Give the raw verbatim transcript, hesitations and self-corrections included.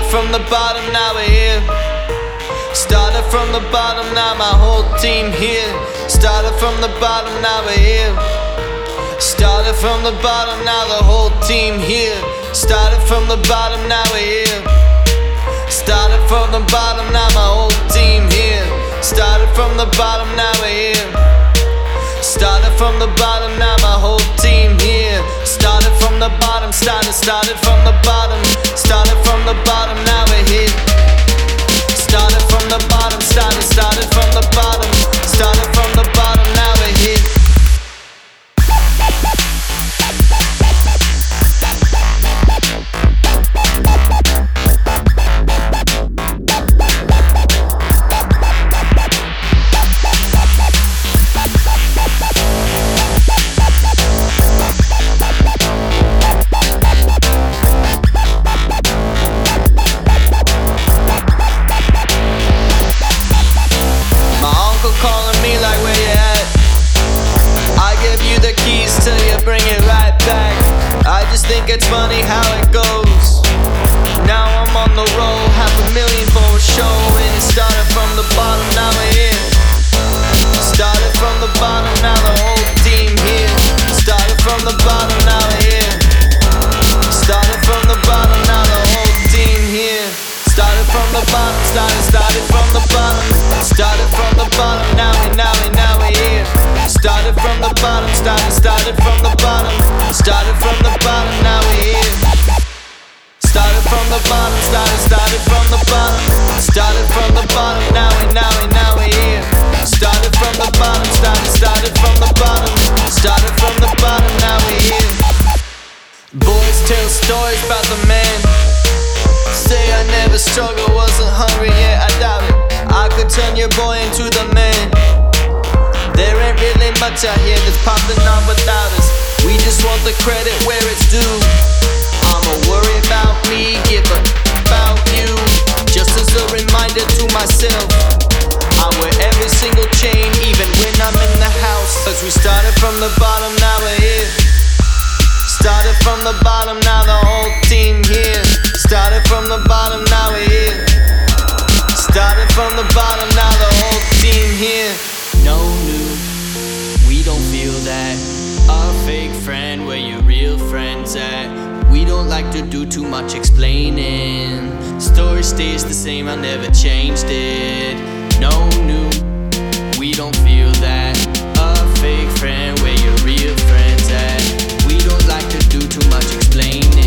from the bottom, now we're here. Started from the bottom, now my whole team here. Started from the bottom, now we're here. Started from the bottom, now the whole team here. Started from the bottom, now we're here. Started from the bottom, now my whole team here. Started from the bottom, now we're here. Started from the bottom, now my whole team here. Started from the bottom, started, started from the bottom. Started from the bottom, now we're here. Started from the bottom, started, started from the bottom. Started from the bottom, now we're here. Calling me like, where you at? I give you the keys till you bring it right back. I just think it's funny how it goes. Now I'm on the roll, half a million for a show. And it started from the bottom, now we're here. Started from the bottom, now the whole team here. Started from the bottom, now we're here. Started from the bottom, now the whole team here. Started from the bottom, started, started from the bottom. Started from the bottom, now we, now we, now we here. Started from the bottom, started, started from the bottom. Started from the bottom, now we here. Started from the bottom, started, started from the bottom. Started from the bottom, now we, now we, now we here. Started from the bottom, started, started from the bottom. Started from the bottom, now we here. Boys tell stories about the man. Say I never struggled, wasn't hungry, yeah, I doubt it. I could turn your boy into the man. There ain't really much out here that's popping on without us. We just want the credit where it's due. I'ma worry about me, give a about you. Just as a reminder to myself, I'm with every single chain, even when I'm in the house. Cause we started from the bottom, now we're here. Started from the bottom, now the whole team here. Started from the bottom, now we're here. Started from the bottom, now the whole team here. No new, we don't feel that. A fake friend, where your real friends at? We don't like to do too much explaining. Story stays the same, I never changed it. No new, we don't feel that. A fake friend, where your real friends at? We don't like to do too much explaining.